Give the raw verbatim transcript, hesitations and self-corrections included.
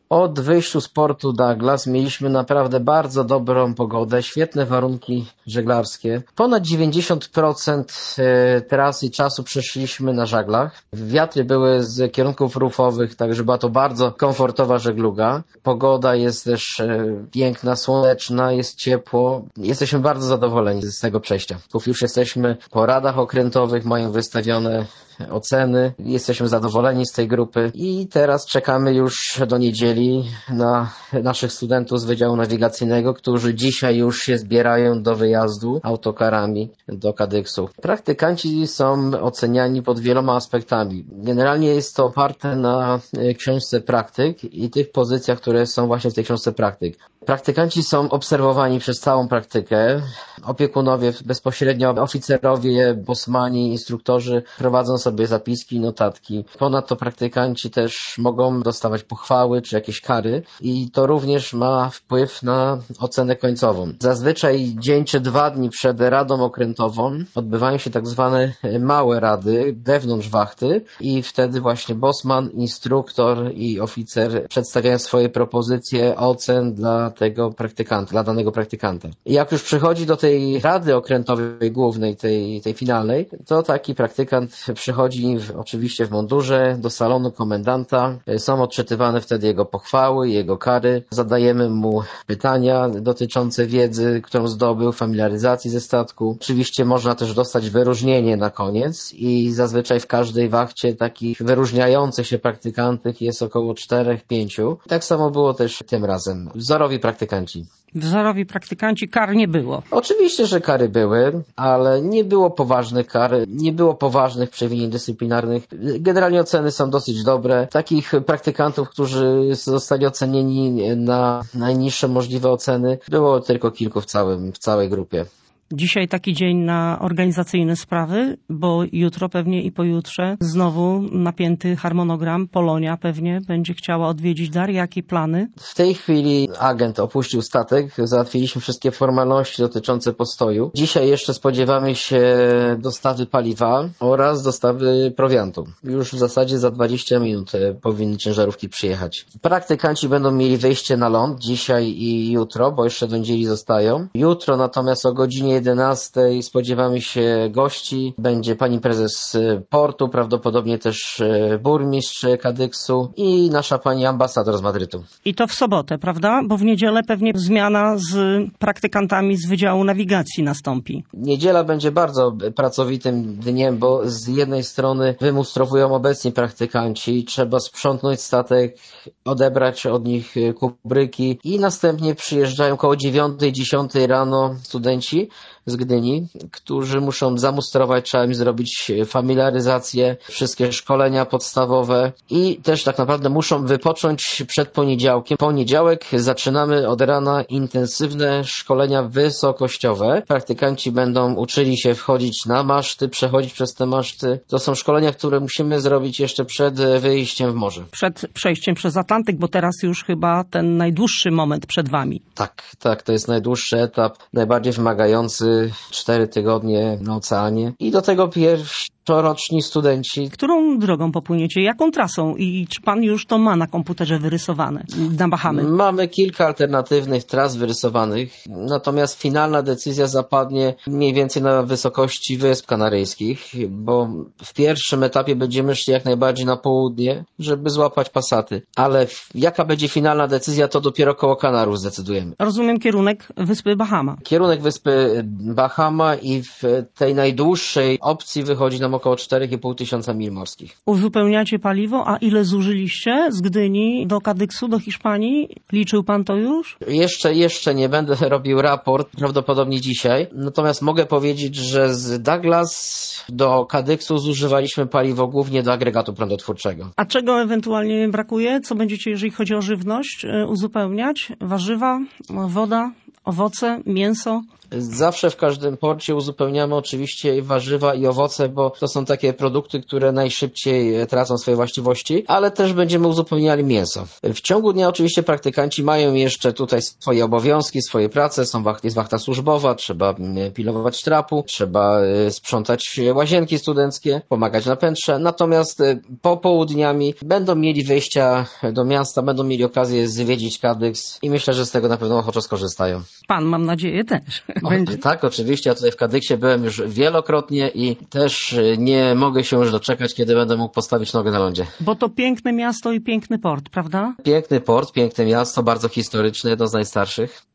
Od wyjściu z portu Douglas mieliśmy naprawdę bardzo dobrą pogodę, świetne warunki żeglarskie. Ponad dziewięćdziesiąt procent trasy i czasu przeszliśmy na żaglach. Wiatry były z kierunków rufowych, także była to bardzo komfortowa żegluga. Pogoda jest też piękna, słoneczna, jest ciepło. Jesteśmy bardzo zadowoleni z tego przejścia. Już jesteśmy po radach okrętowych, mają wystawione oceny. Jesteśmy zadowoleni z tej grupy i teraz czekamy już do niedzieli na naszych studentów z Wydziału Nawigacyjnego, którzy dzisiaj już się zbierają do wyjazdu autokarami do Kadyksu. Praktykanci są oceniani pod wieloma aspektami. Generalnie jest to oparte na książce praktyk i tych pozycjach, które są właśnie w tej książce praktyk. Praktykanci są obserwowani przez całą praktykę. Opiekunowie, bezpośrednio oficerowie, bosmani, instruktorzy prowadzą sobie zapiski i notatki. Ponadto praktykanci też mogą dostawać pochwały czy jakieś kary i to również ma wpływ na ocenę końcową. Zazwyczaj dzień czy dwa dni przed radą okrętową odbywają się tak zwane małe rady wewnątrz wachty i wtedy właśnie bosman, instruktor i oficer przedstawiają swoje propozycje ocen dla tego praktykanta, dla danego praktykanta. I jak już przychodzi do tej rady okrętowej głównej, tej, tej finalnej, to taki praktykant przychodzi w, oczywiście w mundurze do salonu komendanta. Są odczytywane wtedy jego pochwały, jego kary. Zadajemy mu pytania dotyczące wiedzy, którą zdobył, familiaryzacji ze statku. Oczywiście można też dostać wyróżnienie na koniec i zazwyczaj w każdej wachcie takich wyróżniających się praktykantów jest około czterech, pięciu. Tak samo było też tym razem. Wzorowi praktykanci. Wzorowi praktykanci, kar nie było. Oczywiście, że kary były, ale nie było poważnych kar, nie było poważnych przewinień dyscyplinarnych. Generalnie oceny są dosyć dobre. Takich praktykantów, którzy zostali ocenieni na najniższe możliwe oceny, było tylko kilku w całym, w całej grupie. Dzisiaj taki dzień na organizacyjne sprawy, bo jutro pewnie i pojutrze znowu napięty harmonogram. Polonia pewnie będzie chciała odwiedzić Dar. Jakie plany? W tej chwili agent opuścił statek, załatwiliśmy wszystkie formalności dotyczące postoju. Dzisiaj jeszcze spodziewamy się dostawy paliwa oraz dostawy prowiantu. Już w zasadzie za dwadzieścia minut powinny ciężarówki przyjechać. Praktykanci będą mieli wejście na ląd dzisiaj i jutro, bo jeszcze do niedzieli zostają. Jutro natomiast o godzinie jedenastej spodziewamy się gości. Będzie pani prezes portu, prawdopodobnie też burmistrz Kadyksu i nasza pani ambasador z Madrytu. I to w sobotę, prawda? Bo w niedzielę pewnie zmiana z praktykantami z Wydziału Nawigacji nastąpi. Niedziela będzie bardzo pracowitym dniem, bo z jednej strony wymustrowują obecni praktykanci, trzeba sprzątnąć statek, odebrać od nich kubryki i następnie przyjeżdżają koło dziewiątej, dziesiątej rano studenci z Gdyni, którzy muszą zamustrować, trzeba im zrobić familiaryzację, wszystkie szkolenia podstawowe i też tak naprawdę muszą wypocząć przed poniedziałkiem. Poniedziałek zaczynamy od rana intensywne szkolenia wysokościowe. Praktykanci będą uczyli się wchodzić na maszty, przechodzić przez te maszty. To są szkolenia, które musimy zrobić jeszcze przed wyjściem w morze. Przed przejściem przez Atlantyk, bo teraz już chyba ten najdłuższy moment przed wami. Tak, tak, to jest najdłuższy etap, najbardziej wymagający, cztery tygodnie na oceanie i do tego pierwszoroczni studenci. Którą drogą popłyniecie? Jaką trasą? I czy pan już to ma na komputerze wyrysowane na Bahamy? Mamy kilka alternatywnych tras wyrysowanych, natomiast finalna decyzja zapadnie mniej więcej na wysokości Wysp Kanaryjskich, bo w pierwszym etapie będziemy szli jak najbardziej na południe, żeby złapać Pasaty, ale jaka będzie finalna decyzja, to dopiero koło Kanarów zdecydujemy. Rozumiem kierunek Wyspy Bahama. Kierunek Wyspy Bahama i w tej najdłuższej opcji wychodzi nam około cztery i pół tysiąca mil morskich. Uzupełniacie paliwo, a ile zużyliście z Gdyni do Kadyksu, do Hiszpanii? Liczył pan to już? Jeszcze, jeszcze nie będę robił raport, prawdopodobnie dzisiaj. Natomiast mogę powiedzieć, że z Douglas do Kadyksu zużywaliśmy paliwo głównie do agregatu prądotwórczego. A czego ewentualnie brakuje? Co będziecie, jeżeli chodzi o żywność, uzupełniać? Warzywa, woda? Owoce, mięso? Zawsze w każdym porcie uzupełniamy oczywiście warzywa i owoce, bo to są takie produkty, które najszybciej tracą swoje właściwości, ale też będziemy uzupełniali mięso. W ciągu dnia oczywiście praktykanci mają jeszcze tutaj swoje obowiązki, swoje prace, są wach- jest wachta służbowa, trzeba pilować trapu, trzeba sprzątać łazienki studenckie, pomagać na piętrze, natomiast popołudniami będą mieli wejścia do miasta, będą mieli okazję zwiedzić Kadyks i myślę, że z tego na pewno ochoczo skorzystają. Pan, mam nadzieję, też. O, Będzie. tak, oczywiście. Ja tutaj w Kadyksie byłem już wielokrotnie i też nie mogę się już doczekać, kiedy będę mógł postawić nogę na lądzie. Bo to piękne miasto i piękny port, prawda? Piękny port, piękne miasto, bardzo historyczne, jedno z najstarszych.